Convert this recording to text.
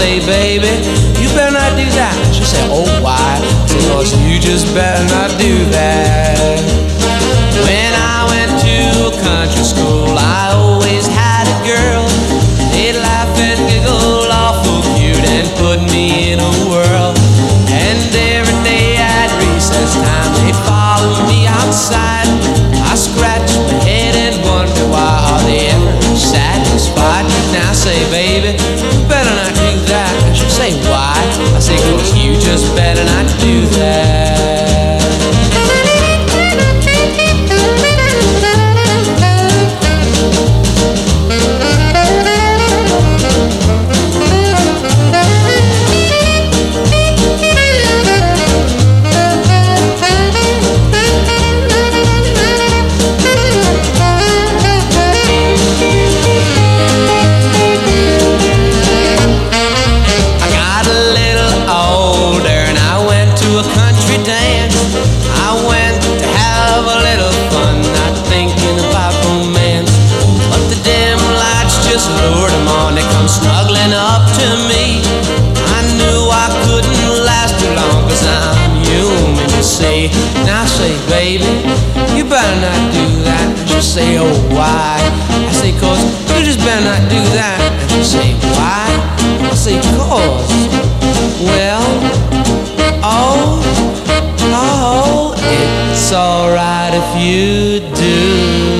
say, baby, you better not do that. She said, oh, why? I said, 'cause you just better not do that. When I went to country school, I always had a girl. They'd laugh and giggle awful cute and put me in a whirl. And every day at recess time, they'd follow me outside. I scratch my head and wonder why are they ever satisfied. Now say, baby, you better not do that. And she'll say, why? I say, 'cause you just better not do that. Snuggling up to me, I knew I couldn't last too long, 'cause I'm human, you see. Now say, baby, you better not do that. And she'll say, oh, why? I say, 'cause you just better not do that. And she'll say, why? I say, 'cause, well, oh, it's alright if you do.